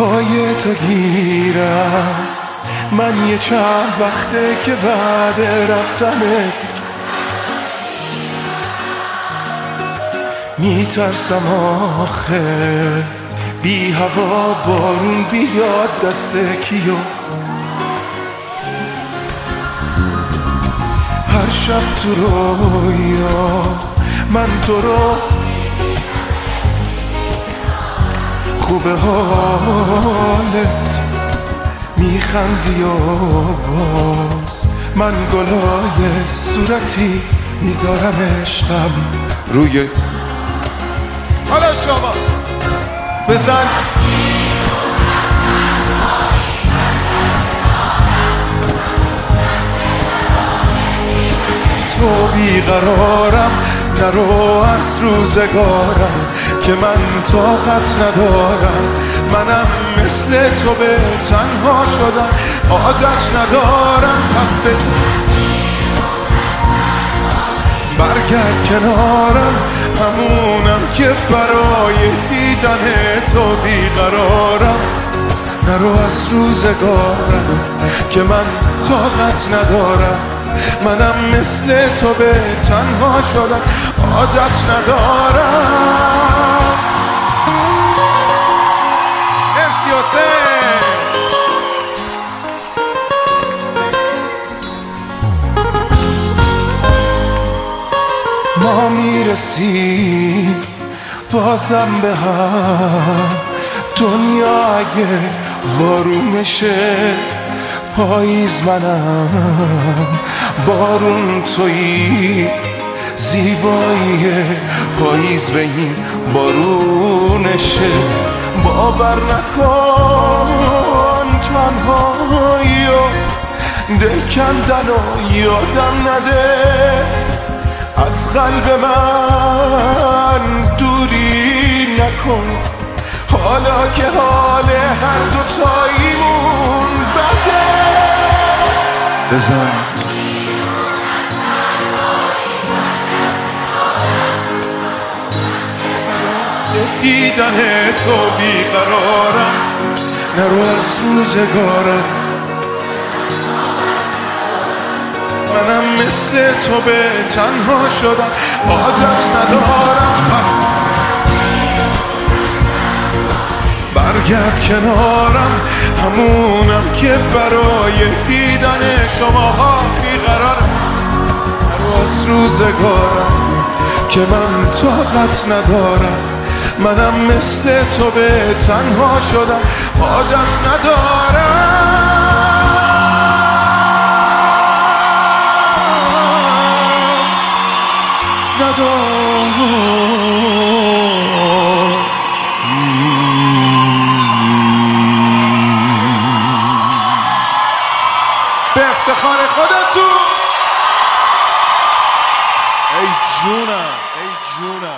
پای تو گیرم، من یه چند وقته که بعد رفتنت میترسم آخه بی هوا بارون بیاد دست کیو. هر شب تو رویا من تو رو خوبه حالت میخندی و باز من گلای صورتی میذارم عشقم روی. حالا شما بزن تو بیقرارم، نرو از روزگارم که من طاقت ندارم. منم مثل تو به تنها شدم عادت ندارم. پس برگرد کنارم، همونم که برای دیدن تو بیقرارم. نرو از روزگارم که من طاقت ندارم. منم مثل تو به تنها شدم عادت ندارم. مرسی حسین. ما میرسیم بازم به هم، دنیا اگه وارونشه پاییز منم، بارون تویی، زیبایی پاییز به این بارونشه. باور نکن تنهایی و دل کندن و یادم نده، از قلب من دوری نکن. حالا که حال هر دوتاییمون بده، بزن دیدن تو بیقرارم. نرو از روزگارم، منم مثل تو به تنها شدم عادت ندارم. پس برگرد کنارم، همونم که برای دیدن شماها بیقرارم. نرو از روزگارم که من طاقت ندارم. منم مثل تو به تنها شدم عادت ندارم. به افتخار خودتون. ای جونم، ای جونم.